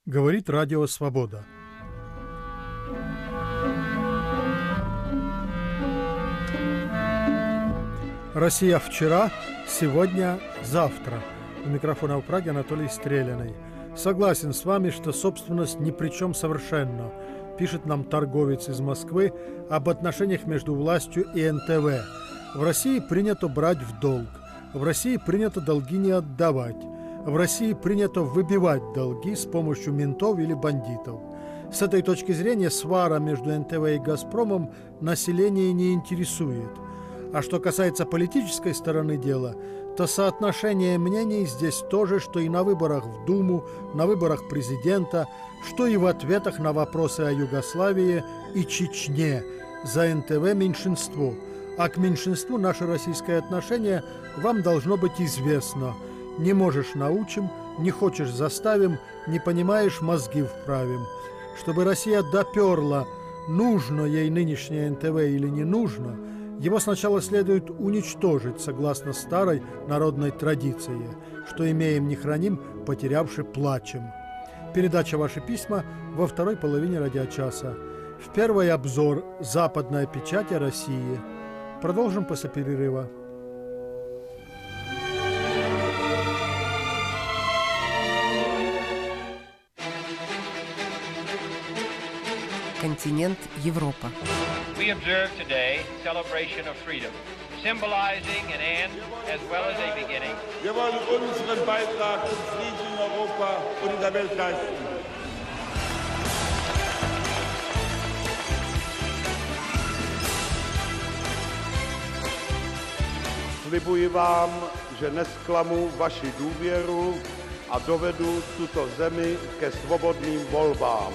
Говорит Радио Свобода. Россия вчера, сегодня, завтра. У микрофона в Праге Анатолий Стреляный. Согласен с вами, что собственность ни при чем совершенно, пишет нам торговец из Москвы об отношениях между властью и НТВ. В России принято брать в долг. В России принято долги не отдавать. В России принято выбивать долги с помощью ментов или бандитов. С этой точки зрения свара между НТВ и «Газпромом» население не интересует. А что касается политической стороны дела, то соотношение мнений здесь то же, что и на выборах в Думу, на выборах президента, что и в ответах на вопросы о Югославии и Чечне. За НТВ меньшинство. А к меньшинству наше российское отношение вам должно быть известно. Не можешь – научим, не хочешь – заставим, не понимаешь – мозги вправим. Чтобы Россия доперла, нужно ей нынешнее НТВ или не нужно, его сначала следует уничтожить, согласно старой народной традиции. Что имеем, не храним, потерявши, плачем. Передача «Ваши письма» во второй половине радиочаса. В первый обзор «Западная печать о России». Продолжим после перерыва. Континент Европа. We observe today celebration of freedom, symbolizing an end as well as a beginning. Wir wollen unseren Beitrag zum Frieden in Europa und in der Welt leisten. Slibuji vám, že nesklamu vaši důvěru a dovedu tuto zemi ke svobodným volbám.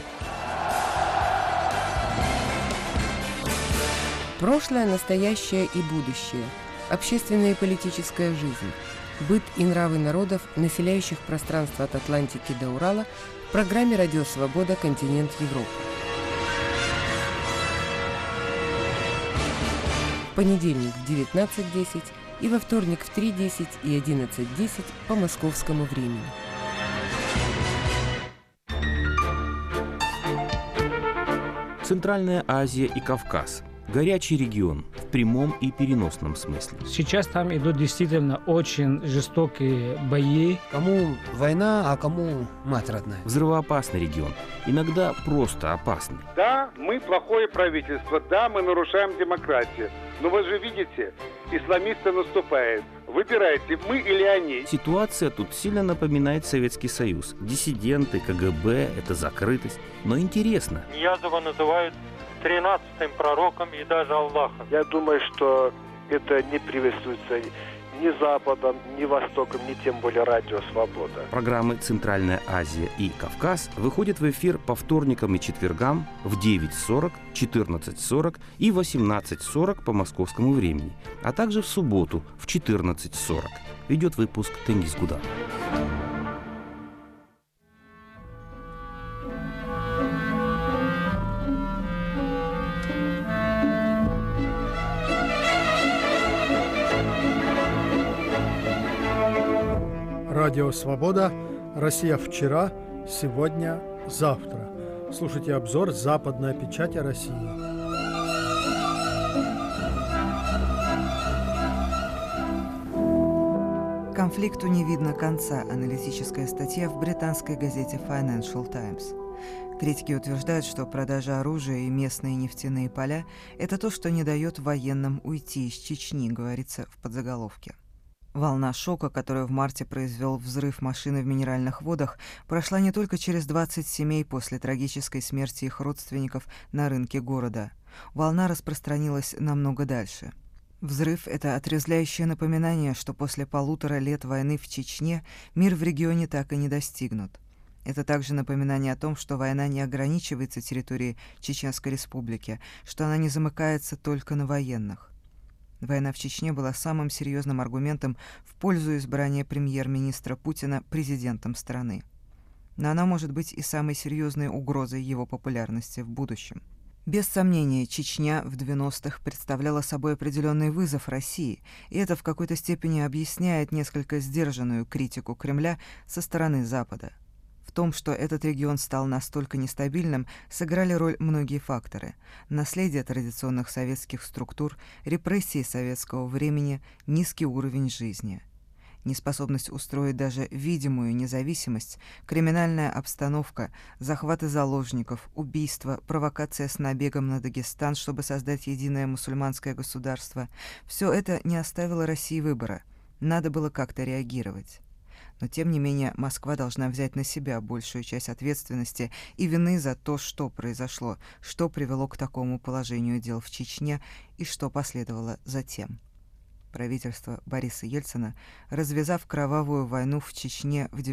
Прошлое, настоящее и будущее. Общественная и политическая жизнь. Быт и нравы народов, населяющих пространство от Атлантики до Урала, в программе «Радио Свобода. Континент Европы». В понедельник в 19:10 и во вторник в 3:10 и 11:10 по московскому времени. Центральная Азия и Кавказ. Горячий регион в прямом и переносном смысле. Сейчас там идут действительно очень жестокие бои. Кому война, а кому мать родная. Взрывоопасный регион. Иногда просто опасный. Да, мы плохое правительство, да, мы нарушаем демократию. Но вы же видите, исламисты наступают. Выбирайте, мы или они. Ситуация тут сильно напоминает Советский Союз. Диссиденты, КГБ, это закрытость. Но интересно. Ниязова называют 13-м пророком и даже Аллахом. Я думаю, что это не приветствуется ни Западом, ни Востоком, ни тем более Радио Свобода. Программы «Центральная Азия» и «Кавказ» выходят в эфир по вторникам и четвергам в 9:40, 14:40 и 18:40 по московскому времени, а также в субботу в 14:40. Ведет выпуск Тенгиз Гудар. Радио Свобода. Россия вчера, сегодня, завтра. Слушайте обзор «Западная печать о России». Конфликту не видно конца. Аналитическая статья в британской газете Financial Times. Критики утверждают, что продажа оружия и местные нефтяные поля – это то, что не дает военным уйти из Чечни, говорится в подзаголовке. Волна шока, которую в марте произвел взрыв машины в Минеральных водах, прошла не только через 20 семей после трагической смерти их родственников на рынке города. Волна распространилась намного дальше. Взрыв – это отрезвляющее напоминание, что после 1,5 лет войны в Чечне мир в регионе так и не достигнут. Это также напоминание о том, что война не ограничивается территорией Чеченской Республики, что она не замыкается только на военных. Война в Чечне была самым серьезным аргументом в пользу избрания премьер-министра Путина президентом страны. Но она может быть и самой серьезной угрозой его популярности в будущем. Без сомнения, Чечня в 90-х представляла собой определенный вызов России, и это в какой-то степени объясняет несколько сдержанную критику Кремля со стороны Запада. В В том, что этот регион стал настолько нестабильным, сыграли роль многие факторы. Наследие традиционных советских структур, репрессии советского времени, низкий уровень жизни. Неспособность устроить даже видимую независимость, криминальная обстановка, захваты заложников, убийства, провокация с набегом на Дагестан, чтобы создать единое мусульманское государство – все это не оставило России выбора. Надо было как-то реагировать. Но, тем не менее, Москва должна взять на себя большую часть ответственности и вины за то, что произошло, что привело к такому положению дел в Чечне и что последовало затем. Правительство Бориса Ельцина, развязав кровавую войну в Чечне в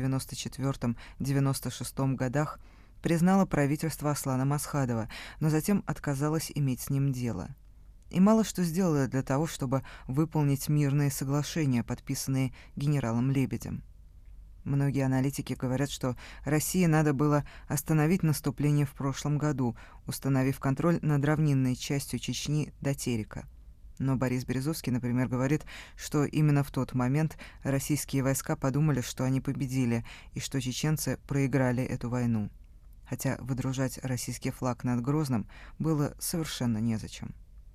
1994-1996 годах, признало правительство Аслана Масхадова, но затем отказалось иметь с ним дело. И мало что сделало для того, чтобы выполнить мирные соглашения, подписанные генералом Лебедем. Многие аналитики говорят, что России надо было остановить наступление в прошлом году, установив контроль над равнинной частью Чечни до Терека. Но Борис Березовский, например, говорит, что именно в тот момент российские войска подумали, что они победили, и что чеченцы проиграли эту войну. Хотя выдружать российский флаг над Грозным было совершенно незачем.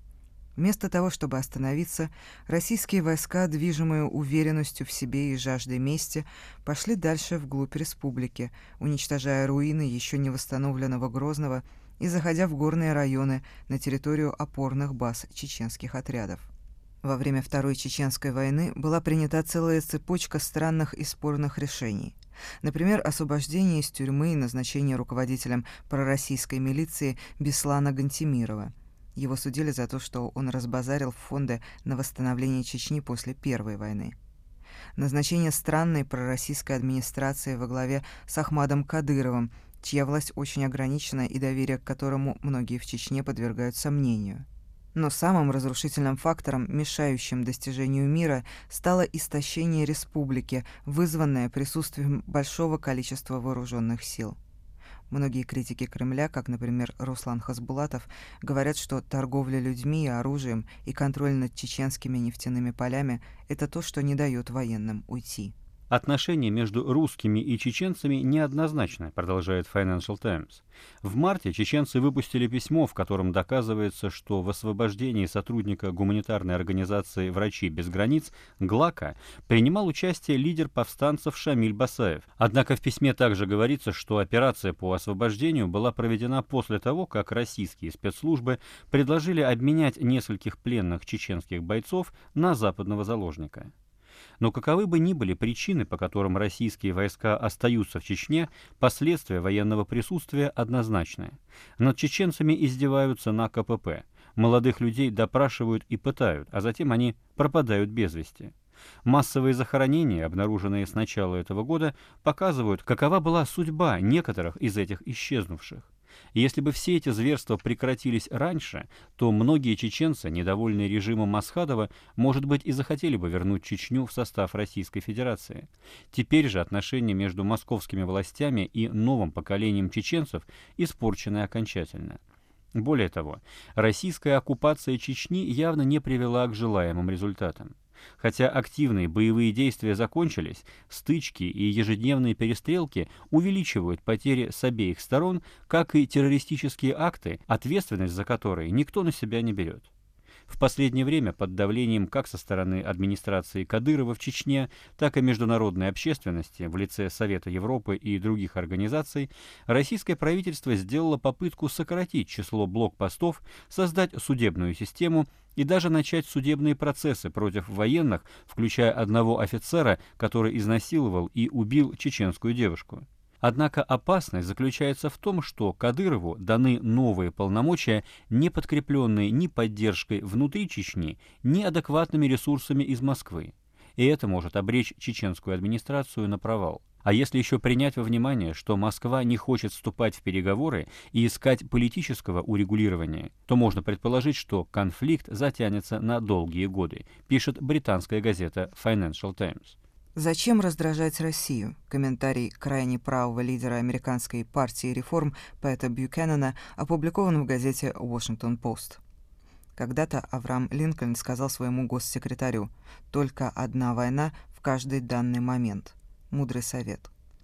Вместо того, чтобы остановиться, российские войска, движимые уверенностью в себе и жаждой мести, пошли дальше вглубь республики, уничтожая руины еще не восстановленного Грозного и заходя в горные районы на территорию опорных баз чеченских отрядов. Во время Второй Чеченской войны была принята целая цепочка странных и спорных решений. Например, освобождение из тюрьмы и назначение руководителем пророссийской милиции Беслана Гантемирова. Его судили за то, что он разбазарил фонды на восстановление Чечни после Первой войны. Назначение странной пророссийской администрации во главе с Ахмадом Кадыровым, чья власть очень ограничена и доверие к которому многие в Чечне подвергают сомнению. Но самым разрушительным фактором, мешающим достижению мира, стало истощение республики, вызванное присутствием большого количества вооруженных сил. Многие критики Кремля, как, например, Руслан Хасбулатов, говорят, что торговля людьми и оружием и контроль над чеченскими нефтяными полями – это то, что не дает военным уйти. Отношения между русскими и чеченцами неоднозначны, продолжает Financial Times. В марте чеченцы выпустили письмо, в котором доказывается, что в освобождении сотрудника гуманитарной организации «Врачи без границ» ГЛАКа принимал участие лидер повстанцев Шамиль Басаев. Однако в письме также говорится, что операция по освобождению была проведена после того, как российские спецслужбы предложили обменять нескольких пленных чеченских бойцов на западного заложника. Но каковы бы ни были причины, по которым российские войска остаются в Чечне, последствия военного присутствия однозначны. Над чеченцами издеваются на КПП. Молодых людей допрашивают и пытают, а затем они пропадают без вести. Массовые захоронения, обнаруженные с начала этого года, показывают, какова была судьба некоторых из этих исчезнувших. Если бы все эти зверства прекратились раньше, то многие чеченцы, недовольные режимом Масхадова, может быть, и захотели бы вернуть Чечню в состав Российской Федерации. Теперь же отношения между московскими властями и новым поколением чеченцев испорчены окончательно. Более того, российская оккупация Чечни явно не привела к желаемым результатам. Хотя активные боевые действия закончились, стычки и ежедневные перестрелки увеличивают потери с обеих сторон, как и террористические акты, ответственность за которые никто на себя не берет. В последнее время под давлением как со стороны администрации Кадырова в Чечне, так и международной общественности в лице Совета Европы и других организаций, российское правительство сделало попытку сократить число блокпостов, создать судебную систему и даже начать судебные процессы против военных, включая одного офицера, который изнасиловал и убил чеченскую девушку. Однако опасность заключается в том, что Кадырову даны новые полномочия, не подкрепленные ни поддержкой внутри Чечни, ни адекватными ресурсами из Москвы. И это может обречь чеченскую администрацию на провал. А если еще принять во внимание, что Москва не хочет вступать в переговоры и искать политического урегулирования, то можно предположить, что конфликт затянется на долгие годы, пишет британская газета Financial Times. Зачем раздражать Россию? Комментарий крайне правого лидера американской партии реформ Пэта Бьюкенена опубликован в газете Washington Post. Когда-то Авраам Линкольн сказал своему госсекретарю: «Только одна война в каждый данный момент». Мудрый совет. В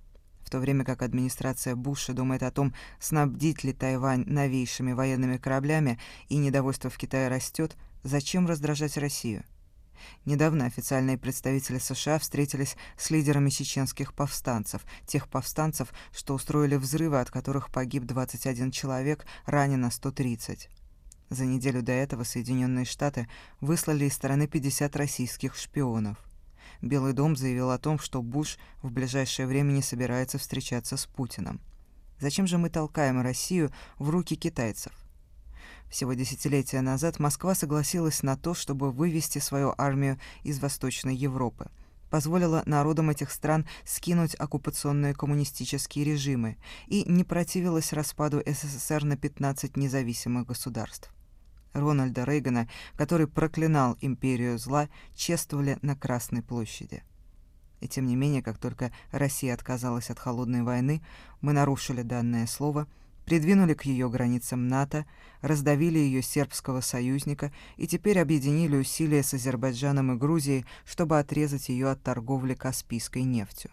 то время как администрация Буша думает о том, снабдить ли Тайвань новейшими военными кораблями, и недовольство в Китае растет, зачем раздражать Россию? Недавно официальные представители США встретились с лидерами чеченских повстанцев, тех повстанцев, что устроили взрывы, от которых погиб 21 человек, ранено 130. За неделю до этого Соединенные Штаты выслали из страны 50 российских шпионов. Белый дом заявил о том, что Буш в ближайшее время не собирается встречаться с Путиным. Зачем же мы толкаем Россию в руки китайцев? Всего десятилетия назад Москва согласилась на то, чтобы вывести свою армию из Восточной Европы, позволила народам этих стран скинуть оккупационные коммунистические режимы и не противилась распаду СССР на 15 независимых государств. Рональда Рейгана, который проклинал империю зла, чествовали на Красной площади. И тем не менее, как только Россия отказалась от холодной войны, мы нарушили данное слово, придвинули к ее границам НАТО, раздавили ее сербского союзника и теперь объединили усилия с Азербайджаном и Грузией, чтобы отрезать ее от торговли Каспийской нефтью.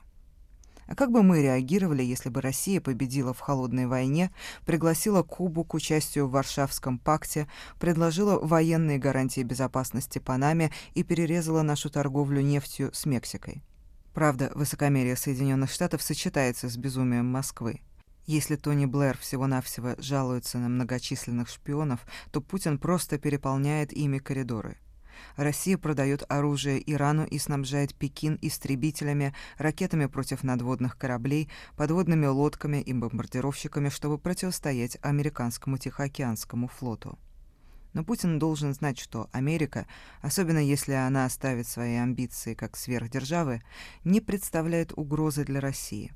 А как бы мы реагировали, если бы Россия победила в холодной войне, пригласила Кубу к участию в Варшавском пакте, предложила военные гарантии безопасности Панаме и перерезала нашу торговлю нефтью с Мексикой? Правда, высокомерие Соединенных Штатов сочетается с безумием Москвы. Если Тони Блэр всего-навсего жалуется на многочисленных шпионов, то Путин просто переполняет ими коридоры. Россия продает оружие Ирану и снабжает Пекин истребителями, ракетами против надводных кораблей, подводными лодками и бомбардировщиками, чтобы противостоять американскому Тихоокеанскому флоту. Но Путин должен знать, что Америка, особенно если она оставит свои амбиции как сверхдержавы, не представляет угрозы для России.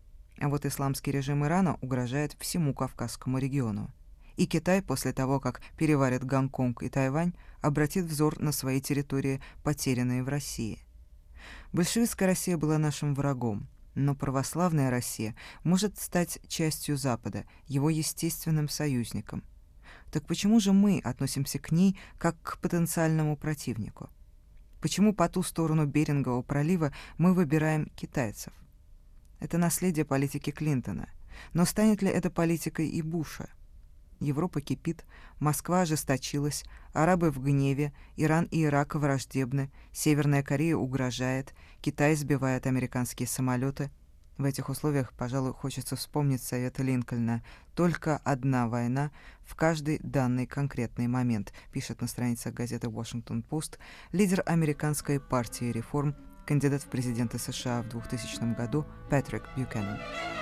А вот исламский режим Ирана угрожает всему Кавказскому региону. И Китай, после того, как переварит Гонконг и Тайвань, обратит взор на свои территории, потерянные в России. Большевистская Россия была нашим врагом, но православная Россия может стать частью Запада, его естественным союзником. Так почему же мы относимся к ней как к потенциальному противнику? Почему по ту сторону Берингового пролива мы выбираем китайцев? Это наследие политики Клинтона. Но станет ли это политикой и Буша? Европа кипит, Москва ожесточилась, арабы в гневе, Иран и Ирак враждебны, Северная Корея угрожает, Китай сбивает американские самолеты. В этих условиях, пожалуй, хочется вспомнить совет Линкольна: «Только одна война в каждый данный конкретный момент», пишет на страницах газеты «Вашингтон-Пост» лидер американской партии реформ, кандидат в президенты США в 2000 году Патрик Бьюкенен.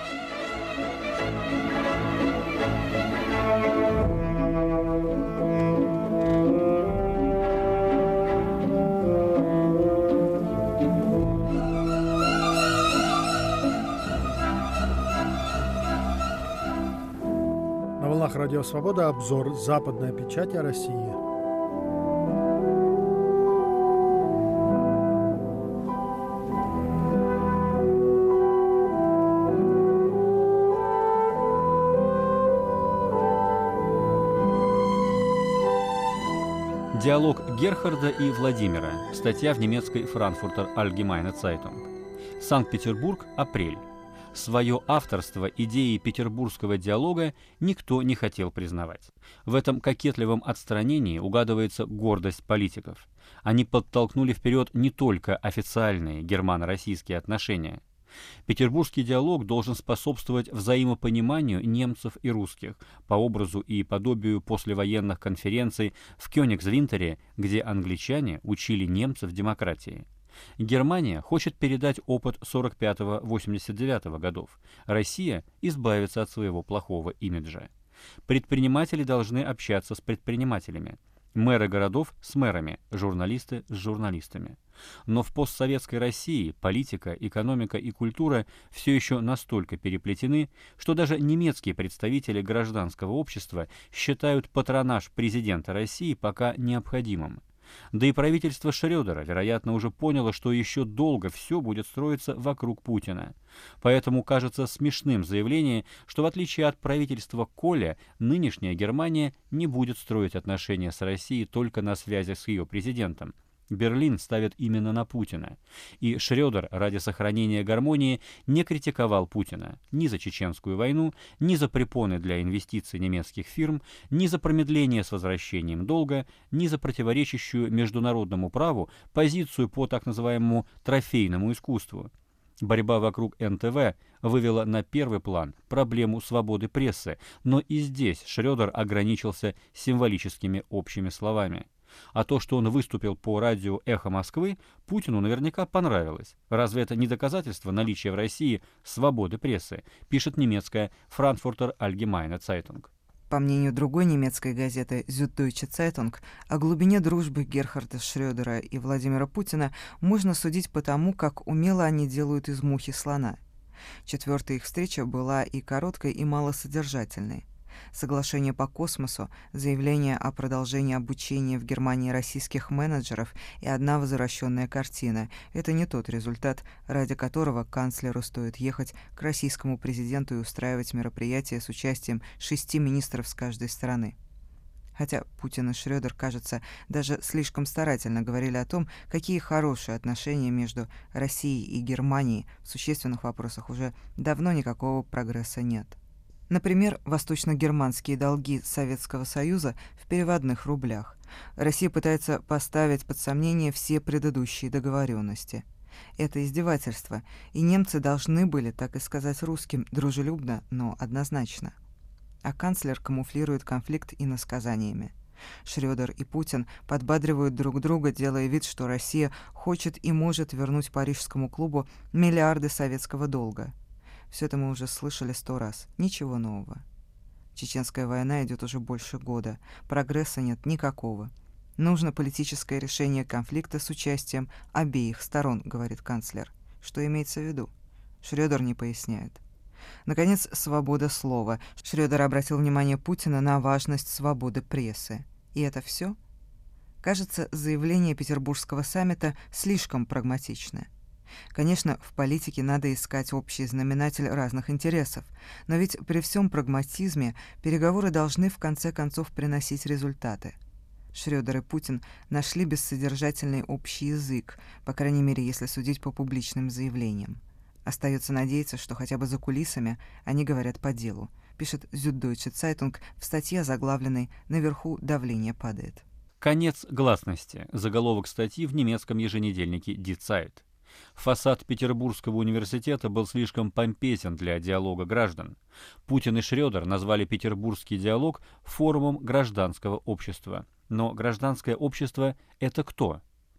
На волнах Радио Свобода обзор «Западная печать о России». Диалог Герхарда и Владимира. Статья в немецкой Frankfurter Allgemeine Zeitung. Санкт-Петербург, апрель. Свое авторство идеи петербургского диалога никто не хотел признавать. В этом кокетливом отстранении угадывается гордость политиков. Они подтолкнули вперед не только официальные германо-российские отношения. Петербургский диалог должен способствовать взаимопониманию немцев и русских по образу и подобию послевоенных конференций в Кёнигсвинтере, где англичане учили немцев демократии. Германия хочет передать опыт 45-89 годов. Россия избавится от своего плохого имиджа. Предприниматели должны общаться с предпринимателями. Мэры городов с мэрами, журналисты с журналистами. Но в постсоветской России политика, экономика и культура все еще настолько переплетены, что даже немецкие представители гражданского общества считают патронаж президента России пока необходимым. Да и правительство Шрёдера, вероятно, уже поняло, что еще долго все будет строиться вокруг Путина. Поэтому кажется смешным заявление, что в отличие от правительства Коля, нынешняя Германия не будет строить отношения с Россией только на связях с ее президентом. Берлин ставит именно на Путина. И Шрёдер ради сохранения гармонии не критиковал Путина ни за чеченскую войну, ни за препоны для инвестиций немецких фирм, ни за промедление с возвращением долга, ни за противоречащую международному праву позицию по так называемому трофейному искусству. Борьба вокруг НТВ вывела на первый план проблему свободы прессы, но и здесь Шрёдер ограничился символическими общими словами. А то, что он выступил по радио «Эхо Москвы», Путину наверняка понравилось. Разве это не доказательство наличия в России свободы прессы, пишет немецкая Frankfurter Allgemeine Zeitung. По мнению другой немецкой газеты Süddeutsche Zeitung, о глубине дружбы Герхарда Шрёдера и Владимира Путина можно судить по тому, как умело они делают из мухи слона. Четвертая их встреча была и короткой, и малосодержательной. Соглашение по космосу, заявление о продолжении обучения в Германии российских менеджеров и одна возвращенная картина – это не тот результат, ради которого канцлеру стоит ехать к российскому президенту и устраивать мероприятия с участием 6 министров с каждой стороны. Хотя Путин и Шрёдер, кажется, даже слишком старательно говорили о том, какие хорошие отношения между Россией и Германией, в существенных вопросах уже давно никакого прогресса нет. Например, восточно-германские долги Советского Союза в переводных рублях. Россия пытается поставить под сомнение все предыдущие договоренности. Это издевательство, и немцы должны были, так и сказать русским, дружелюбно, но однозначно. А канцлер камуфлирует конфликт иносказаниями. Шрёдер и Путин подбадривают друг друга, делая вид, что Россия хочет и может вернуть Парижскому клубу миллиарды советского долга. Все это мы уже слышали 100 раз. Ничего нового. Чеченская война идет уже больше года. Прогресса нет никакого. Нужно политическое решение конфликта с участием обеих сторон, говорит канцлер. Что имеется в виду? Шрёдер не поясняет. Наконец, свобода слова. Шрёдер обратил внимание Путина на важность свободы прессы. И это все? Кажется, заявление Петербургского саммита слишком прагматично. Конечно, в политике надо искать общий знаменатель разных интересов, но ведь при всем прагматизме переговоры должны в конце концов приносить результаты. Шрёдер и Путин нашли бессодержательный общий язык, по крайней мере, если судить по публичным заявлениям. Остается надеяться, что хотя бы за кулисами они говорят по делу, пишет Süddeutsche Zeitung в статье, заглавленной «Наверху давление падает». Конец гласности. Заголовок статьи в немецком еженедельнике Die Zeit. Фасад Петербургского университета был слишком помпезен для диалога граждан. Путин и Шрёдер назвали петербургский диалог форумом гражданского общества. Но гражданское общество – это кто?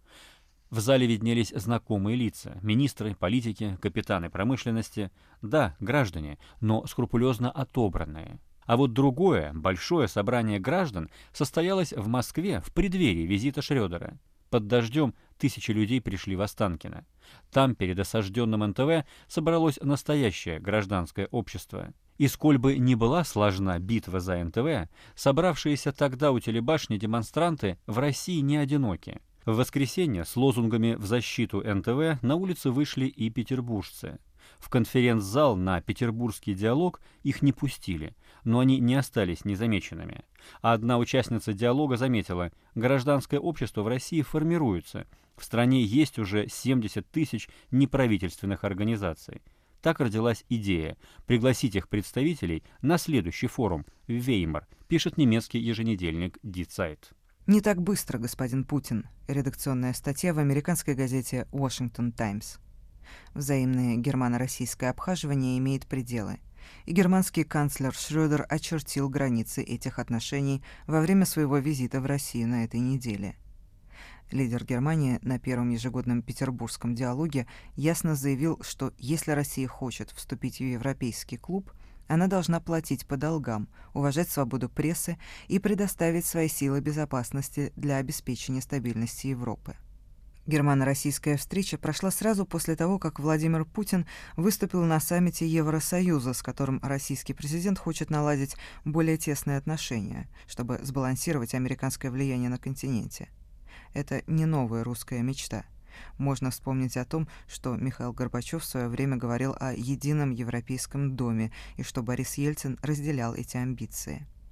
В зале виднелись знакомые лица – министры, политики, капитаны промышленности. Да, граждане, но скрупулезно отобранные. А вот другое, большое собрание граждан состоялось в Москве в преддверии визита Шрёдера. Под дождем тысячи людей пришли в Останкино. Там, перед осажденным НТВ, собралось настоящее гражданское общество. И сколь бы ни была сложна битва за НТВ, собравшиеся тогда у телебашни демонстранты в России не одиноки. В воскресенье с лозунгами в защиту НТВ на улицы вышли и петербуржцы. В конференц-зал на петербургский диалог их не пустили, но они не остались незамеченными. А одна участница диалога заметила, гражданское общество в России формируется. В стране есть уже 70 тысяч неправительственных организаций. Так родилась идея пригласить их представителей на следующий форум в Веймар, пишет немецкий еженедельник Die Zeit. «Не так быстро, господин Путин», редакционная статья в американской газете Washington Times. Взаимное германо-российское обхаживание имеет пределы, и германский канцлер Шрёдер очертил границы этих отношений во время своего визита в Россию на этой неделе. Лидер Германии на первом ежегодном петербургском диалоге ясно заявил, что если Россия хочет вступить в Европейский клуб, она должна платить по долгам, уважать свободу прессы и предоставить свои силы безопасности для обеспечения стабильности Европы. Германо-российская встреча прошла сразу после того, как Владимир Путин выступил на саммите Евросоюза, с которым российский президент хочет наладить более тесные отношения, чтобы сбалансировать американское влияние на континенте. Это не новая русская мечта. Можно вспомнить о том, что Михаил Горбачев в свое время говорил о едином европейском доме и что Борис Ельцин разделял эти амбиции.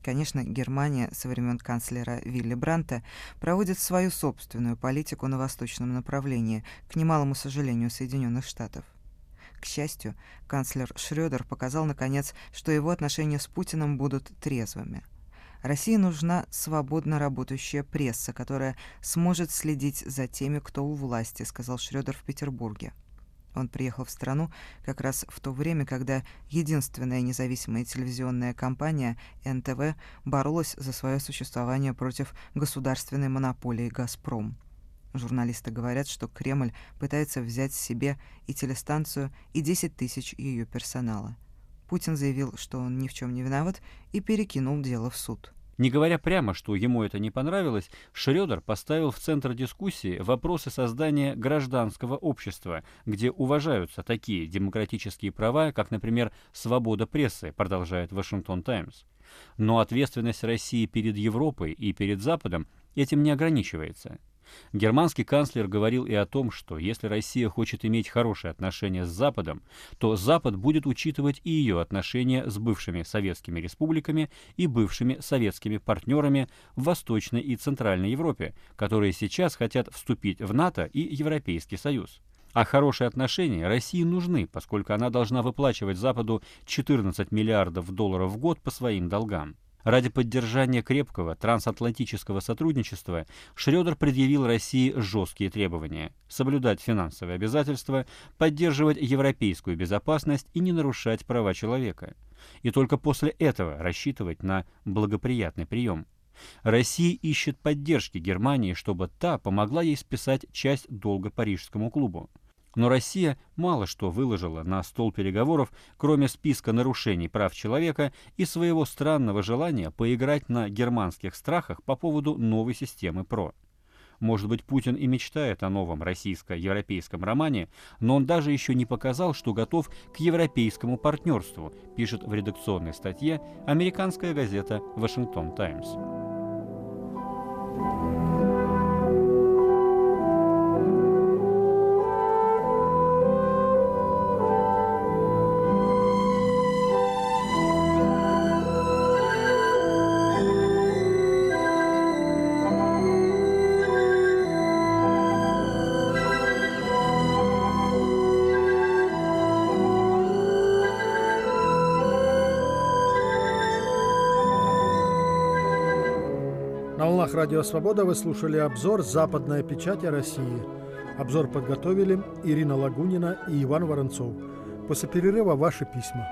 Конечно, Германия со времен канцлера Вилли Брандта проводит свою собственную политику на восточном направлении, к немалому сожалению Соединенных Штатов. К счастью, канцлер Шрёдер показал, наконец, что его отношения с Путиным будут трезвыми. России нужна свободно работающая пресса, которая сможет следить за теми, кто у власти, сказал Шрёдер в Петербурге. Он приехал в страну как раз в то время, когда единственная независимая телевизионная компания НТВ боролась за свое существование против государственной монополии «Газпром». Журналисты говорят, что Кремль пытается взять себе и телестанцию, и 10 тысяч ее персонала. Путин заявил, что он ни в чем не виноват, и перекинул дело в суд. Не говоря прямо, что ему это не понравилось, Шрёдер поставил в центр дискуссии вопросы создания гражданского общества, где уважаются такие демократические права, как, например, свобода прессы, продолжает Вашингтон Таймс. Но ответственность России перед Европой и перед Западом этим не ограничивается. Германский канцлер говорил и о том, что если Россия хочет иметь хорошие отношения с Западом, то Запад будет учитывать и ее отношения с бывшими советскими республиками и бывшими советскими партнерами в Восточной и Центральной Европе, которые сейчас хотят вступить в НАТО и Европейский Союз. А хорошие отношения России нужны, поскольку она должна выплачивать Западу 14 миллиардов долларов в год по своим долгам. Ради поддержания крепкого трансатлантического сотрудничества Шрёдер предъявил России жесткие требования – соблюдать финансовые обязательства, поддерживать европейскую безопасность и не нарушать права человека. И только после этого рассчитывать на благоприятный прием. Россия ищет поддержки Германии, чтобы та помогла ей списать часть долга Парижскому клубу. Но Россия мало что выложила на стол переговоров, кроме списка нарушений прав человека и своего странного желания поиграть на германских страхах по поводу новой системы ПРО. Может быть, Путин и мечтает о новом российско-европейском романе, но он даже еще не показал, что готов к европейскому партнерству, пишет в редакционной статье американская газета «Вашингтон Таймс». На волнах Радио Свобода вы слушали обзор «Западная печать о России». Обзор подготовили Ирина Лагунина и Иван Воронцов. После перерыва ваши письма.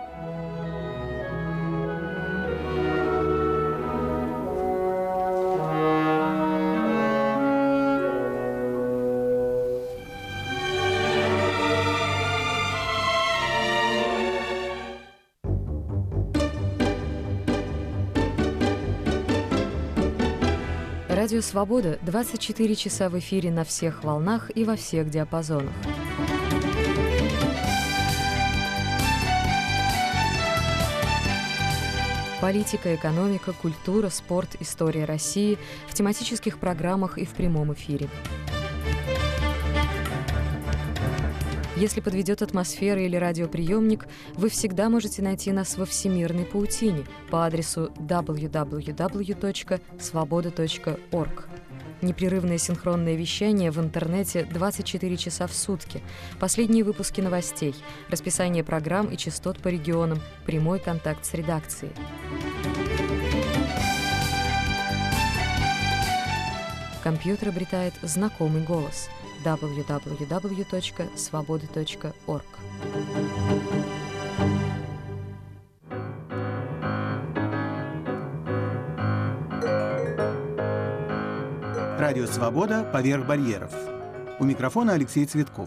Радио «Свобода» 24 часа в эфире на всех волнах и во всех диапазонах. Политика, экономика, культура, спорт, история России в тематических программах и в прямом эфире. Если подведет атмосфера или радиоприемник, вы всегда можете найти нас во всемирной паутине по адресу www.svoboda.org. Непрерывное синхронное вещание в интернете 24 часа в сутки, последние выпуски новостей, расписание программ и частот по регионам, прямой контакт с редакцией. Компьютер обретает знакомый голос – www.svoboda.org. Радио «Свобода» поверх барьеров. У микрофона Алексей Цветков.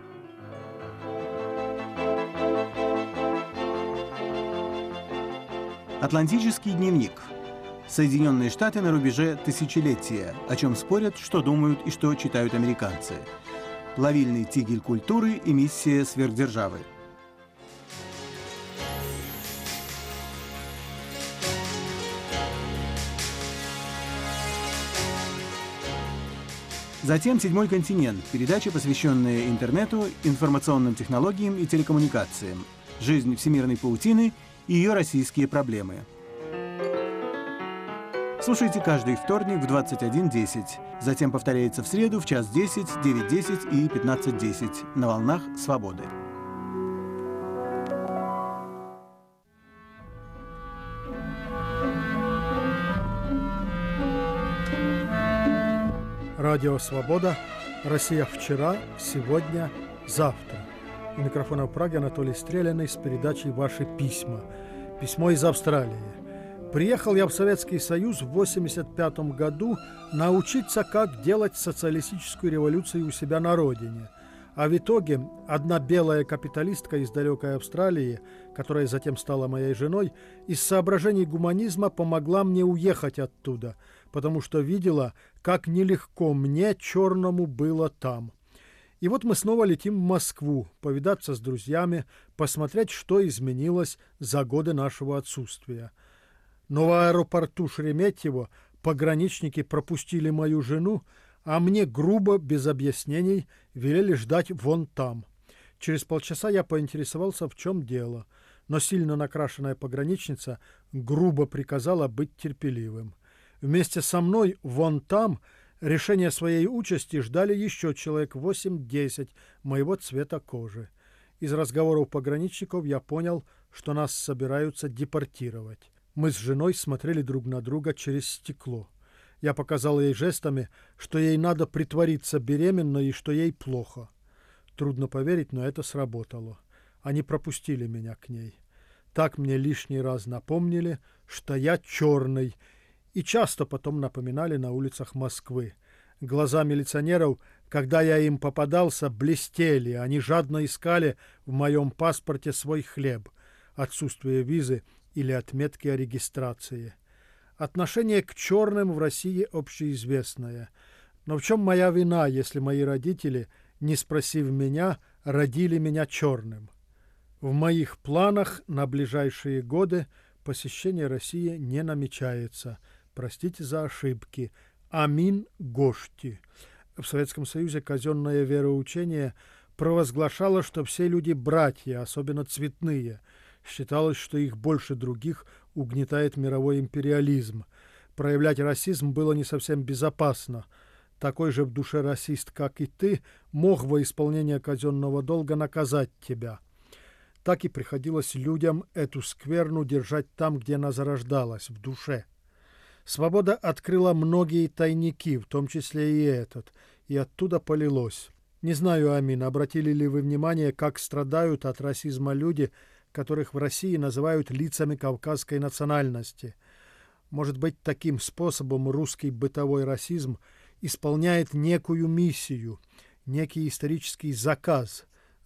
Атлантический дневник. Соединенные Штаты на рубеже тысячелетия. О чем спорят, что думают и что читают американцы. Плавильный тигель культуры и миссия сверхдержавы. Затем «Седьмой континент» – передача, посвященная интернету, информационным технологиям и телекоммуникациям, жизнь всемирной паутины и ее российские проблемы. Слушайте каждый вторник в 21:10. Затем повторяется в среду в 1:10, 9:10 и 15:10 на волнах «Свободы». Радио «Свобода». Россия вчера, сегодня, завтра. У микрофона в Праге Анатолий Стреляный с передачей «Ваши письма». Письмо из Австралии. Приехал я в Советский Союз в 1985 году научиться, как делать социалистическую революцию у себя на родине. А в итоге одна белая капиталистка из далекой Австралии, которая затем стала моей женой, из соображений гуманизма помогла мне уехать оттуда, потому что видела, как нелегко мне, черному, было там. И вот мы снова летим в Москву, повидаться с друзьями, посмотреть, что изменилось за годы нашего отсутствия. Но в аэропорту Шереметьево пограничники пропустили мою жену, а мне грубо, без объяснений, велели ждать вон там. Через полчаса я поинтересовался, в чем дело, но сильно накрашенная пограничница грубо приказала быть терпеливым. Вместе со мной вон там решение своей участи ждали еще человек 8-10 моего цвета кожи. Из разговоров пограничников я понял, что нас собираются депортировать. Мы с женой смотрели друг на друга через стекло. Я показал ей жестами, что ей надо притвориться беременной и что ей плохо. Трудно поверить, но это сработало. Они пропустили меня к ней. Так мне лишний раз напомнили, что я черный, и часто потом напоминали на улицах Москвы. Глаза милиционеров, когда я им попадался, блестели, они жадно искали в моем паспорте свой хлеб, отсутствие визы или отметки о регистрации. Отношение к черным в России общеизвестное. Но в чем моя вина, если мои родители, не спросив меня, родили меня черным? В моих планах на ближайшие годы посещение России не намечается. Простите за ошибки. Амин Гошти. В Советском Союзе казенное вероучение провозглашало, что все люди братья, особенно цветные. Считалось, что их больше других угнетает мировой империализм. Проявлять расизм было не совсем безопасно. Такой же в душе расист, как и ты, мог во исполнение казенного долга наказать тебя. Так и приходилось людям эту скверну держать там, где она зарождалась, в душе. Свобода открыла многие тайники, в том числе и этот, и оттуда полилось. Не знаю, Амин, обратили ли вы внимание, как страдают от расизма люди, которых в России называют лицами кавказской национальности. Может быть, таким способом русский бытовой расизм исполняет некую миссию, некий исторический заказ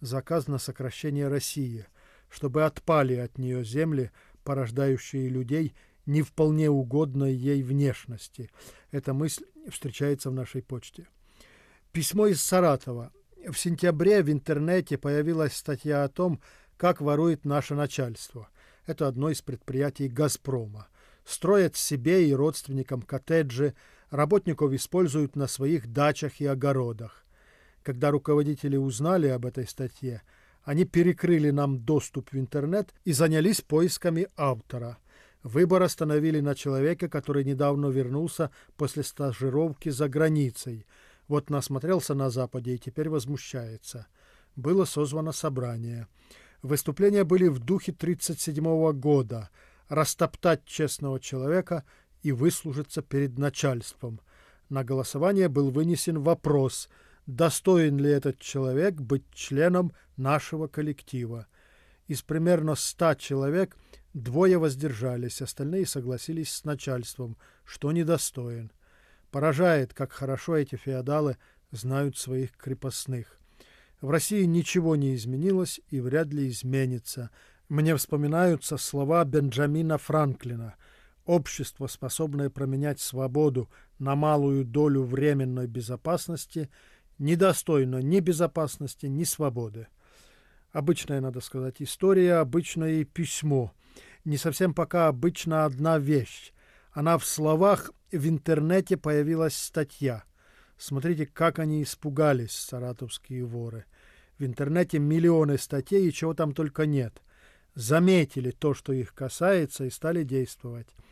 на сокращение России, чтобы отпали от нее земли, порождающие людей не вполне угодной ей внешности. Эта мысль встречается в нашей почте. Письмо из Саратова. В сентябре в интернете появилась статья о том, как ворует наше начальство. Это одно из предприятий «Газпрома». Строят себе и родственникам коттеджи, работников используют на своих дачах и огородах. Когда руководители узнали об этой статье, они перекрыли нам доступ в интернет и занялись поисками автора. Выбор остановили на человеке, который недавно вернулся после стажировки за границей. Вот насмотрелся на Западе и теперь возмущается. Было созвано собрание. Выступления были в духе 1937 года – растоптать честного человека и выслужиться перед начальством. На голосование был вынесен вопрос, достоин ли этот человек быть членом нашего коллектива. Из примерно 100 человек 2 воздержались, остальные согласились с начальством, что недостоин. Поражает, как хорошо эти феодалы знают своих крепостных. В России ничего не изменилось и вряд ли изменится. Мне вспоминаются слова Бенджамина Франклина. Общество, способное променять свободу на малую долю временной безопасности, недостойно ни безопасности, ни свободы. Обычная, надо сказать, история, обычное и письмо. Не совсем пока обычна одна вещь. Она в словах в интернете появилась статья. Смотрите, как они испугались, саратовские воры. В интернете миллионы статей, и чего там только нет. Заметили то, что их касается, и стали действовать.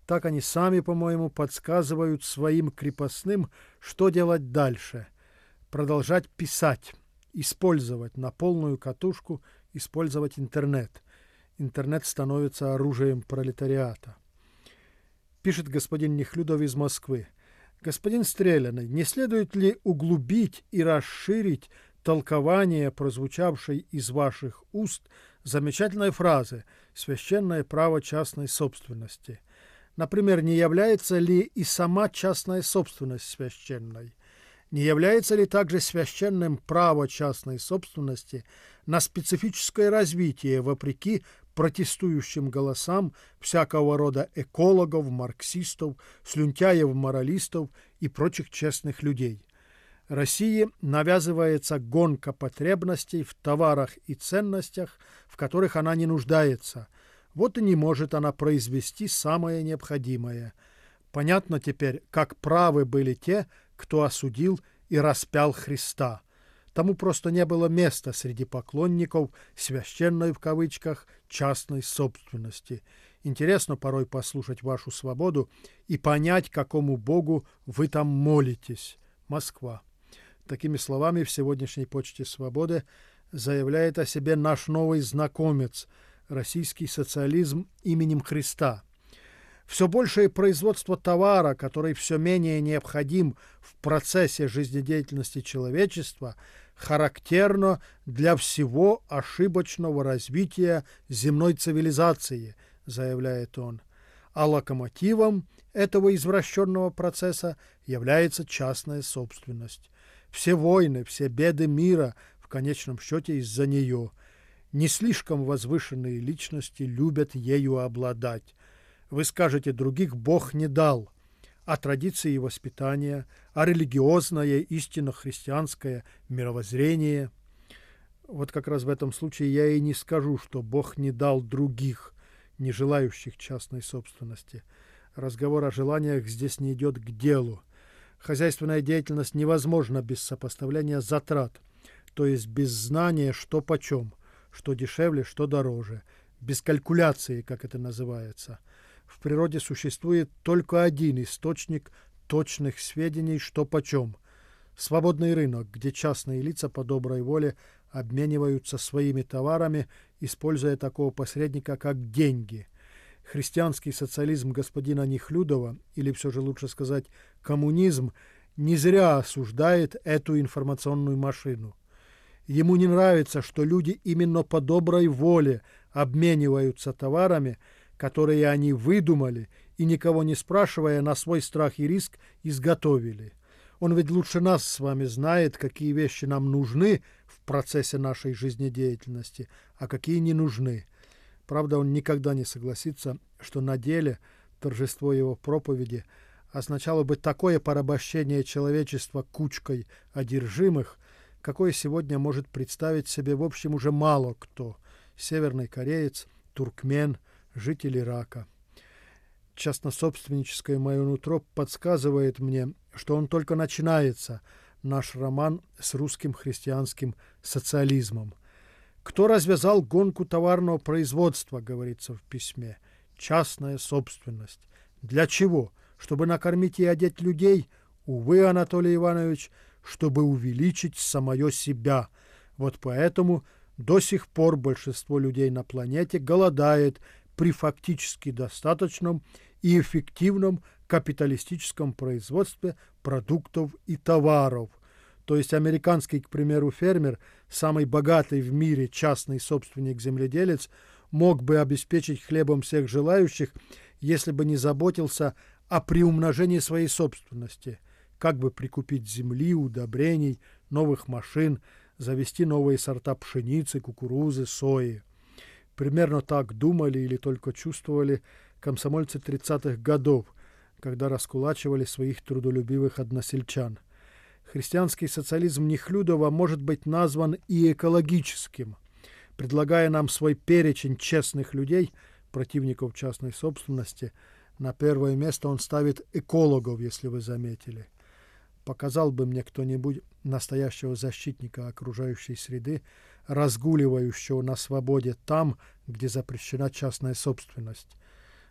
Так они сами, по-моему, подсказывают своим крепостным, что делать дальше. Продолжать писать, использовать на полную катушку, использовать интернет. Интернет становится оружием пролетариата. Пишет господин Нехлюдов из Москвы. Господин Стреляный, не следует ли углубить и расширить толкование, прозвучавшей из ваших уст, замечательной фразы «священное право частной собственности»? Например, не является ли и сама частная собственность священной? Не является ли также священным право частной собственности на специфическое развитие вопреки протестующим голосам всякого рода экологов, марксистов, слюнтяев-моралистов и прочих честных людей? России навязывается гонка потребностей в товарах и ценностях, в которых она не нуждается. Вот и не может она произвести самое необходимое. Понятно теперь, как правы были те, кто осудил и распял Христа. Тому просто не было места среди поклонников «священной» в кавычках частной собственности. Интересно порой послушать вашу свободу и понять, какому Богу вы там молитесь. Москва. Такими словами в сегодняшней «Почте Свободы» заявляет о себе наш новый знакомец – российский социализм именем Христа. Все большее производство товара, который все менее необходим в процессе жизнедеятельности человечества, характерно для всего ошибочного развития земной цивилизации, заявляет он. А локомотивом этого извращенного процесса является частная собственность. Все войны, все беды мира в конечном счете из-за нее. Не слишком возвышенные личности любят ею обладать. Вы скажете, других Бог не дал. А традиции и воспитания, а религиозное, истинно христианское мировоззрение. Вот как раз в этом случае я и не скажу, что Бог не дал других, не желающих частной собственности. Разговор о желаниях здесь не идет к делу. Хозяйственная деятельность невозможна без сопоставления затрат, то есть без знания, что почем, что дешевле, что дороже, без калькуляции, как это называется. В природе существует только один источник точных сведений, что почем. Свободный рынок, где частные лица по доброй воле обмениваются своими товарами, используя такого посредника, как деньги. Христианский социализм господина Нехлюдова, или все же лучше сказать коммунизм, не зря осуждает эту информационную машину. Ему не нравится, что люди именно по доброй воле обмениваются товарами, которые они выдумали и, никого не спрашивая, на свой страх и риск изготовили. Он ведь лучше нас с вами знает, какие вещи нам нужны в процессе нашей жизнедеятельности, а какие не нужны. Правда, он никогда не согласится, что на деле торжество его проповеди означало бы такое порабощение человечества кучкой одержимых, какое сегодня может представить себе, в общем, уже мало кто. Северный кореец, туркмен, житель Ирака. Частнособственническое мое нутро подсказывает мне, что он только начинается, наш роман с русским христианским социализмом. Кто развязал гонку товарного производства, говорится в письме? Частная собственность. Для чего? Чтобы накормить и одеть людей? Увы, Анатолий Иванович, чтобы увеличить самое себя. Вот поэтому до сих пор большинство людей на планете голодает при фактически достаточном и эффективном капиталистическом производстве продуктов и товаров. То есть американский, к примеру, фермер, самый богатый в мире частный собственник-земледелец, мог бы обеспечить хлебом всех желающих, если бы не заботился о приумножении своей собственности. Как бы прикупить земли, удобрений, новых машин, завести новые сорта пшеницы, кукурузы, сои. Примерно так думали или только чувствовали комсомольцы 30-х годов, когда раскулачивали своих трудолюбивых односельчан. Христианский социализм Нехлюдова может быть назван и экологическим. Предлагая нам свой перечень честных людей, противников частной собственности, на первое место он ставит экологов, если вы заметили. Показал бы мне кто-нибудь настоящего защитника окружающей среды, разгуливающего на свободе там, где запрещена частная собственность.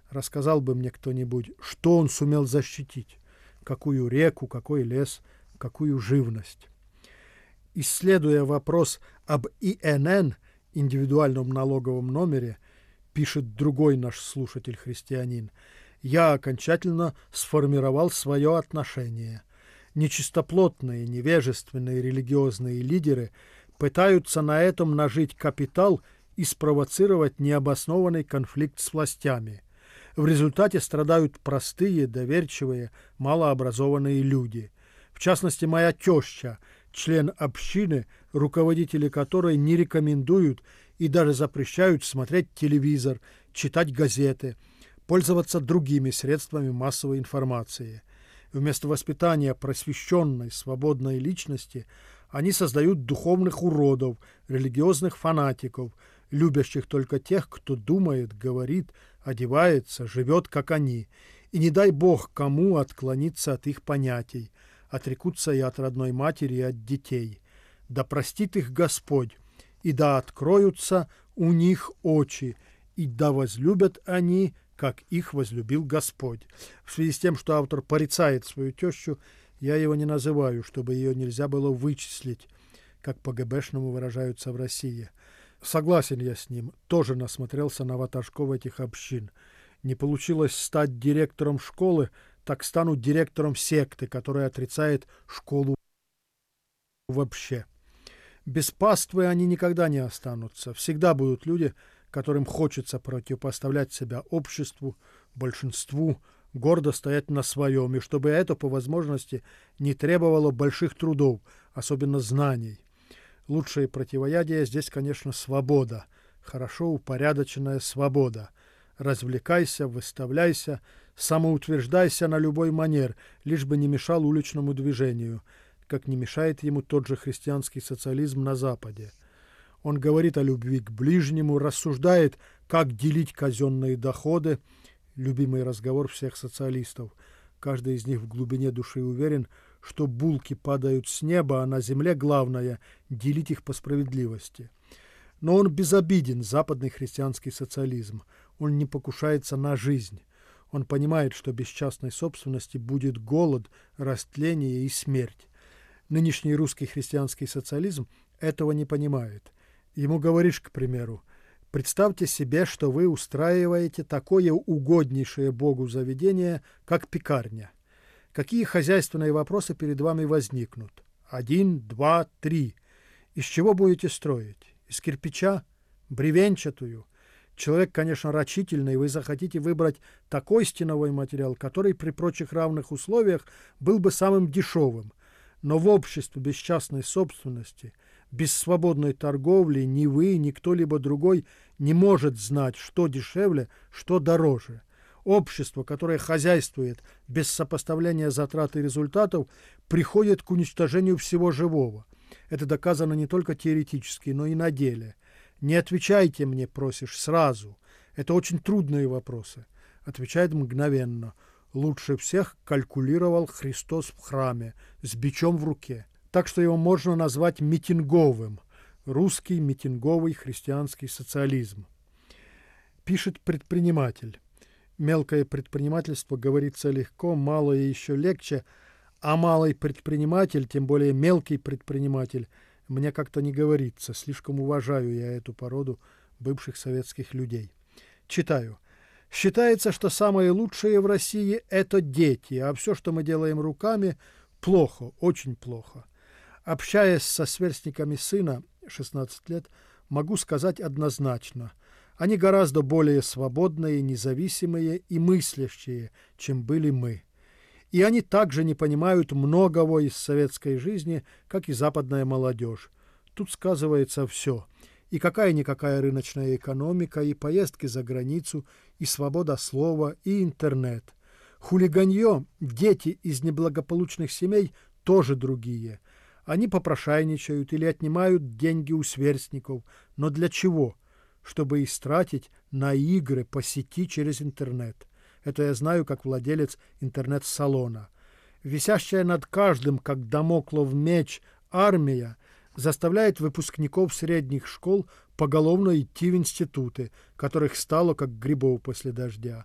Рассказал бы мне кто-нибудь, что он сумел защитить, какую реку, какой лес, какую живность. Исследуя вопрос об ИНН, индивидуальном налоговом номере, пишет другой наш слушатель-христианин, я окончательно сформировал свое отношение. Нечистоплотные, невежественные религиозные лидеры пытаются на этом нажить капитал и спровоцировать необоснованный конфликт с властями. В результате страдают простые, доверчивые, малообразованные люди. В частности, моя теща, член общины, руководители которой не рекомендуют и даже запрещают смотреть телевизор, читать газеты, пользоваться другими средствами массовой информации. Вместо воспитания просвещенной, свободной личности они создают духовных уродов, религиозных фанатиков, любящих только тех, кто думает, говорит, одевается, живет, как они. И не дай Бог кому отклониться от их понятий, отрекутся и от родной матери, и от детей. Да простит их Господь, и да откроются у них очи, и да возлюбят они, как их возлюбил Господь. В связи с тем, что автор порицает свою тещу, я его не называю, чтобы ее нельзя было вычислить, как по-ГБшному выражаются в России. Согласен я с ним, тоже насмотрелся на ватажков этих общин. Не получилось стать директором школы, так стану директором секты, которая отрицает школу вообще. Без паствы они никогда не останутся. Всегда будут люди, которым хочется противопоставлять себя обществу, большинству, гордо стоять на своем, и чтобы это, по возможности, не требовало больших трудов, особенно знаний. Лучшее противоядие здесь, конечно, свобода, хорошо упорядоченная свобода. Развлекайся, выставляйся, самоутверждайся на любой манер, лишь бы не мешал уличному движению, как не мешает ему тот же христианский социализм на Западе. Он говорит о любви к ближнему, рассуждает, как делить казенные доходы, любимый разговор всех социалистов. Каждый из них в глубине души уверен, что булки падают с неба, а на земле главное – делить их по справедливости. Но он безобиден, западный христианский социализм. Он не покушается на жизнь. Он понимает, что без частной собственности будет голод, растление и смерть. Нынешний русский христианский социализм этого не понимает. Ему говоришь, к примеру, представьте себе, что вы устраиваете такое угоднейшее Богу заведение, как пекарня. Какие хозяйственные вопросы перед вами возникнут? 1, 2, 3. Из чего будете строить? Из кирпича? Бревенчатую? Человек, конечно, рачительный, вы захотите выбрать такой стеновой материал, который при прочих равных условиях был бы самым дешевым. Но в обществе без частной собственности, без свободной торговли ни вы, ни кто-либо другой не может знать, что дешевле, что дороже. Общество, которое хозяйствует без сопоставления затрат и результатов, приходит к уничтожению всего живого. Это доказано не только теоретически, но и на деле. Не отвечайте мне, просишь, сразу. Это очень трудные вопросы. Отвечает мгновенно. Лучше всех калькулировал Христос в храме с бичом в руке. Так что его можно назвать митинговым. Русский митинговый христианский социализм. Пишет предприниматель. Мелкое предпринимательство говорится легко, малое еще легче, а малый предприниматель, тем более мелкий предприниматель, мне как-то не говорится. Слишком уважаю я эту породу бывших советских людей. Читаю. Считается, что самое лучшее в России – это дети, а все, что мы делаем руками, плохо, очень плохо. Общаясь со сверстниками сына, 16 лет, могу сказать однозначно – они гораздо более свободные, независимые и мыслящие, чем были мы. И они также не понимают многого из советской жизни, как и западная молодежь. Тут сказывается все. И какая-никакая рыночная экономика, и поездки за границу, и свобода слова, и интернет. Хулиганье, дети из неблагополучных семей тоже другие. Они попрошайничают или отнимают деньги у сверстников. Но для чего? Чтобы истратить на игры по сети через интернет. Это я знаю как владелец интернет-салона. Висящая над каждым, как дамоклов меч, армия заставляет выпускников средних школ поголовно идти в институты, которых стало как грибов после дождя.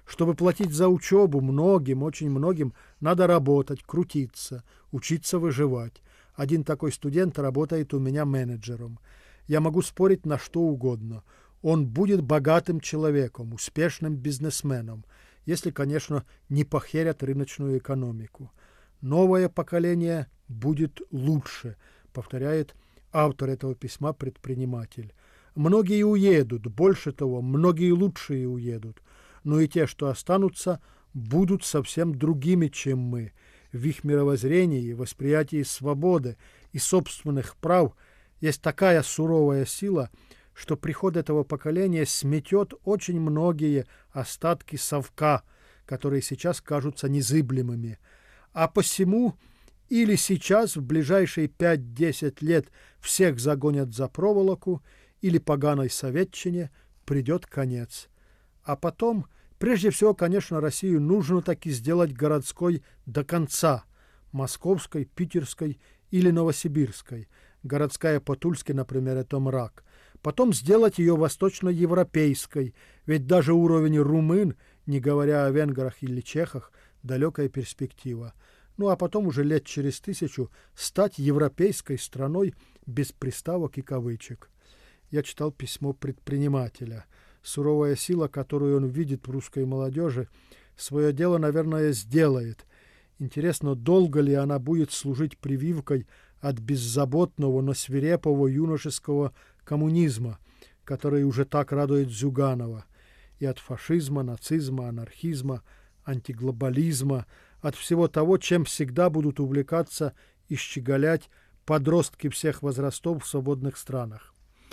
Чтобы платить за учебу многим, очень многим, надо работать, крутиться, учиться выживать. Один такой студент работает у меня менеджером. Я могу спорить на что угодно. Он будет богатым человеком, успешным бизнесменом, если, конечно, не похерят рыночную экономику. Новое поколение будет лучше, повторяет автор этого письма, предприниматель. Многие уедут, больше того, многие лучшие уедут, но и те, что останутся, будут совсем другими, чем мы. В их мировоззрении, восприятии свободы и собственных прав есть такая суровая сила, что приход этого поколения сметет очень многие остатки совка, которые сейчас кажутся незыблемыми. А посему или сейчас в ближайшие 5-10 лет всех загонят за проволоку, или поганой советчине придет конец. А потом, прежде всего, конечно, Россию нужно таки сделать городской до конца, московской, питерской или новосибирской. Городская по Тульски, например, это мрак. Потом сделать ее восточноевропейской, ведь даже уровень румын, не говоря о венграх или чехах, далекая перспектива. Ну а потом уже лет через 1000 стать европейской страной без приставок и кавычек. Я читал письмо предпринимателя. Суровая сила, которую он видит в русской молодежи, свое дело, наверное, сделает. Интересно, долго ли она будет служить прививкой от беззаботного, но свирепого юношеского коммунизма, который уже так радует Зюганова, и от фашизма, нацизма, анархизма, антиглобализма, от всего того, чем всегда будут увлекаться и щеголять подростки всех возрастов в свободных странах.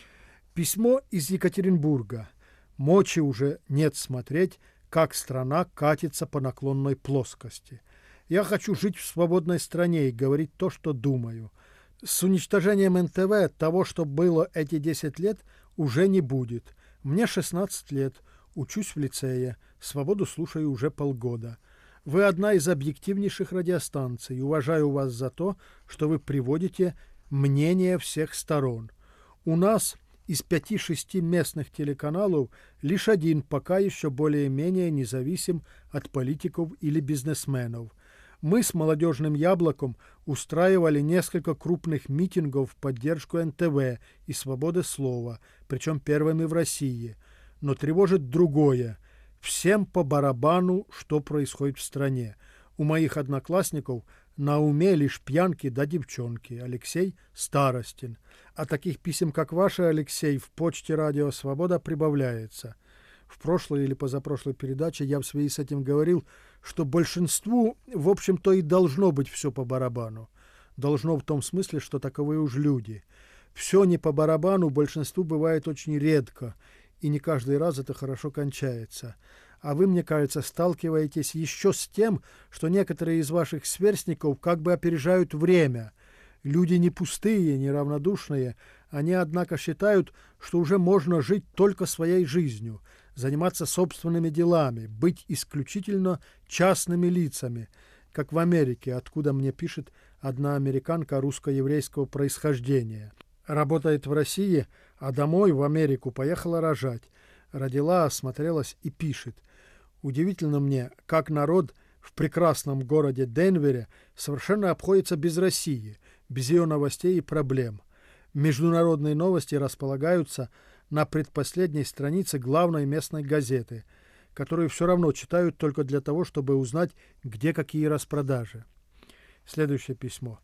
Письмо из Екатеринбурга. Мочи уже нет смотреть, как страна катится по наклонной плоскости. Я хочу жить в свободной стране и говорить то, что думаю. С уничтожением НТВ того, что было эти 10 лет, уже не будет. Мне 16 лет, учусь в лицее, свободу слушаю уже полгода. Вы одна из объективнейших радиостанций. Уважаю вас за то, что вы приводите мнение всех сторон. У нас из 5-6 местных телеканалов лишь один пока еще более-менее независим от политиков или бизнесменов. Мы с «Молодежным яблоком» устраивали несколько крупных митингов в поддержку НТВ и свободы слова, причем первыми в России. Но тревожит другое. Всем по барабану, что происходит в стране. У моих одноклассников на уме лишь пьянки да девчонки. Алексей Старостин. А таких писем, как ваше, Алексей, в почте «Радио Свобода» прибавляется. В прошлой или позапрошлой передаче я в связи с этим говорил, что большинству, в общем-то, и должно быть все по барабану. Должно в том смысле, что таковы уж люди. Все не по барабану большинству бывает очень редко, и не каждый раз это хорошо кончается. А вы, мне кажется, сталкиваетесь еще с тем, что некоторые из ваших сверстников как бы опережают время. Люди не пустые, не равнодушные, они, однако, считают, что уже можно жить только своей жизнью, заниматься собственными делами, быть исключительно частными лицами, как в Америке, откуда мне пишет одна американка русско-еврейского происхождения. Работает в России, а домой в Америку поехала рожать. Родила, осмотрелась и пишет. Удивительно мне, как народ в прекрасном городе Денвере совершенно обходится без России, без ее новостей и проблем. Международные новости располагаются на предпоследней странице главной местной газеты, которую все равно читают только для того, чтобы узнать, где какие распродажи. Следующее письмо.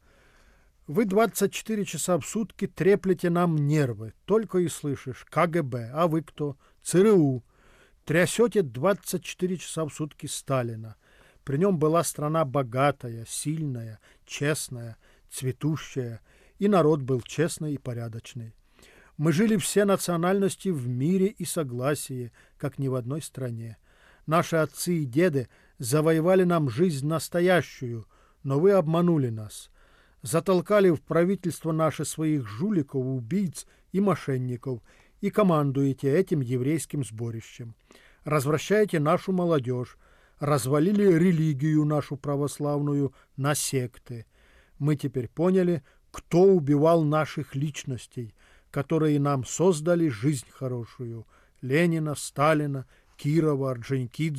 Вы 24 часа в сутки треплете нам нервы. Только и слышишь КГБ. А вы кто? ЦРУ. Трясете 24 часа в сутки Сталина. При нем была страна богатая, сильная, честная, цветущая. И народ был честный и порядочный. Мы жили все национальности в мире и согласии, как ни в одной стране. Наши отцы и деды завоевали нам жизнь настоящую, но вы обманули нас. Затолкали в правительство наши своих жуликов, убийц и мошенников и командуете этим еврейским сборищем. Развращаете нашу молодежь, развалили религию нашу православную на секты. Мы теперь поняли, кто убивал наших личностей, которые нам создали жизнь хорошую. Ленина, Сталина, Кирова, Орджоникидзе,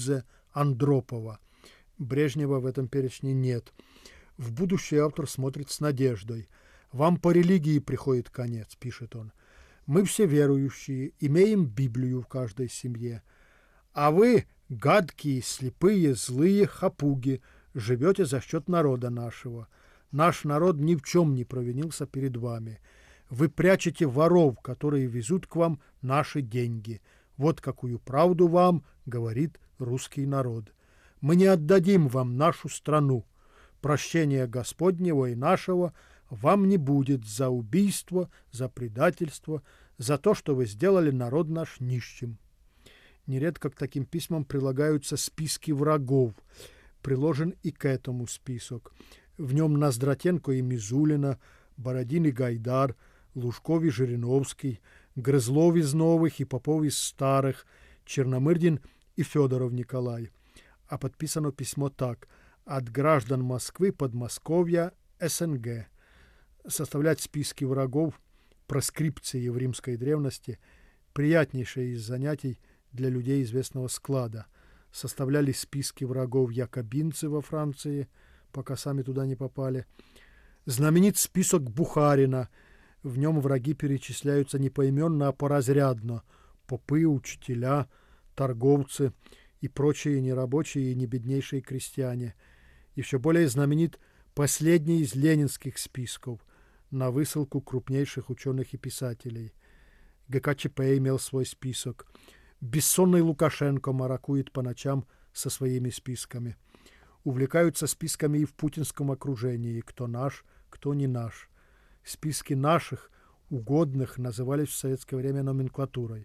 Андропова. Брежнева в этом перечне нет. В будущее автор смотрит с надеждой. «Вам по религии приходит конец», — пишет он. «Мы все верующие, имеем Библию в каждой семье. А вы, гадкие, слепые, злые хапуги, живете за счет народа нашего. Наш народ ни в чем не провинился перед вами. Вы прячете воров, которые везут к вам наши деньги. Вот какую правду вам говорит русский народ. Мы не отдадим вам нашу страну. Прощения Господнего и нашего вам не будет за убийство, за предательство, за то, что вы сделали народ наш нищим». Нередко к таким письмам прилагаются списки врагов. Приложен и к этому список. В нем Ноздратенко и Мизулина, Бородин и Гайдар, Лужков и Жириновский, Грызлов из новых и Попов из старых, Черномырдин и Федоров Николай. А подписано письмо так: «От граждан Москвы, Подмосковья, СНГ». Составлять списки врагов, проскрипции в римской древности – приятнейшее из занятий для людей известного склада. Составляли списки врагов якобинцы во Франции, пока сами туда не попали. Знаменит список Бухарина. В нем враги перечисляются не поименно, а поразрядно. Попы, учителя, торговцы и прочие нерабочие и небеднейшие крестьяне. Еще более знаменит последний из ленинских списков на высылку крупнейших ученых и писателей. ГКЧП имел свой список. Бессонный Лукашенко маракует по ночам со своими списками. Увлекаются списками и в путинском окружении, кто наш, кто не наш. Списки наших, угодных, назывались в советское время номенклатурой.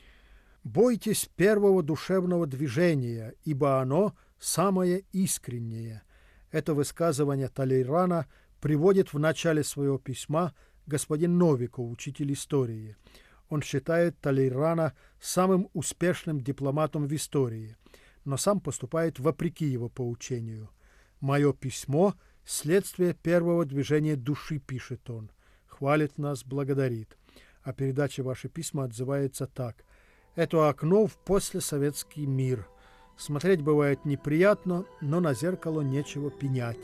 «Бойтесь первого душевного движения, ибо оно самое искреннее». Это высказывание Талейрана приводит в начале своего письма господин Новиков, учитель истории. Он считает Талейрана самым успешным дипломатом в истории, но сам поступает вопреки его поучению. «Мое письмо – следствие первого движения души», пишет он. Хвалит нас, благодарит. О передаче «Ваши письма» отзывается так: «Это окно в послесоветский мир. Смотреть бывает неприятно, но на зеркало нечего пенять».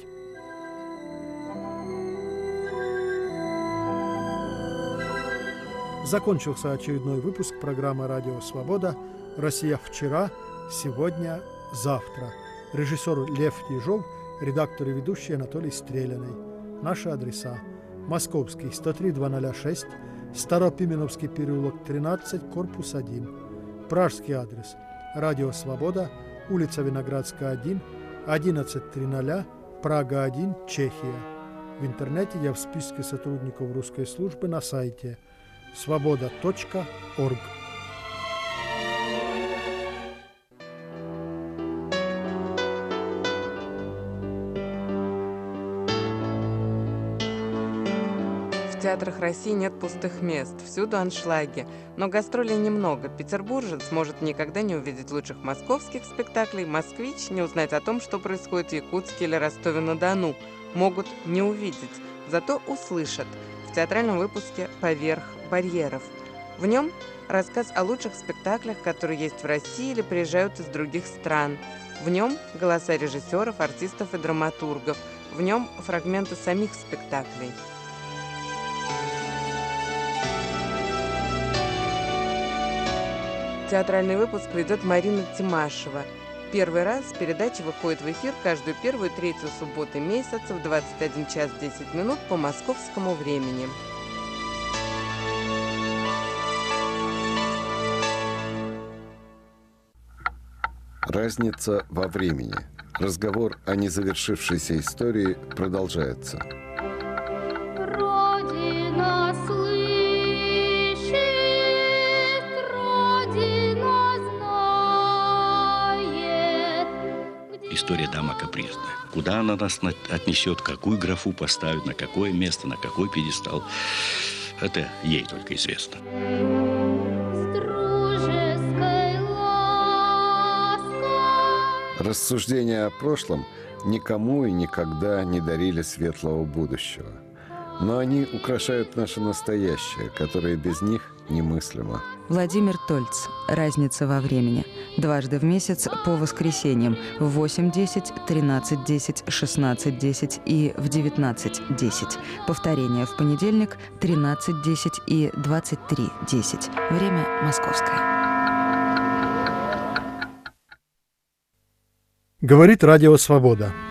Закончился очередной выпуск программы «Радио Свобода». «Россия вчера, сегодня, завтра». Режиссер Лев Ежов, редактор и ведущий Анатолий Стреляный. Наши адреса: Московский, 103-206, Старопименовский переулок, 13, корпус 1. Пражский адрес: Радио Свобода, улица Виноградская, 1, 1100, Прага 1, Чехия. В интернете я в списке сотрудников русской службы на сайте svoboda.org. В театрах России нет пустых мест, всюду аншлаги. Но гастролей немного. Петербуржец может никогда не увидеть лучших московских спектаклей, москвич не узнать о том, что происходит в Якутске или Ростове-на-Дону. Могут не увидеть, зато услышат. В театральном выпуске «Поверх барьеров». В нем рассказ о лучших спектаклях, которые есть в России или приезжают из других стран. В нем голоса режиссеров, артистов и драматургов. В нем фрагменты самих спектаклей. Театральный выпуск ведет Марина Тимашева. Первый раз передача выходит в эфир каждую первую и третью субботу месяца в 21 час 10 минут по московскому времени. Разница во времени. Разговор о незавершившейся истории продолжается. Родина слышит, Родина знает. История дама капризная. Куда она нас отнесет, какую графу поставит, на какое место, на какой пьедестал, это ей только известно. Рассуждения о прошлом никому и никогда не дарили светлого будущего. Но они украшают наше настоящее, которое без них немыслимо. Владимир Тольц. Разница во времени. Дважды в месяц по воскресеньям в 8:10, 13:10, 16:10 и в 19:10. Повторение в понедельник 13:10 и 23:10. Время московское. Говорит Радио Свобода.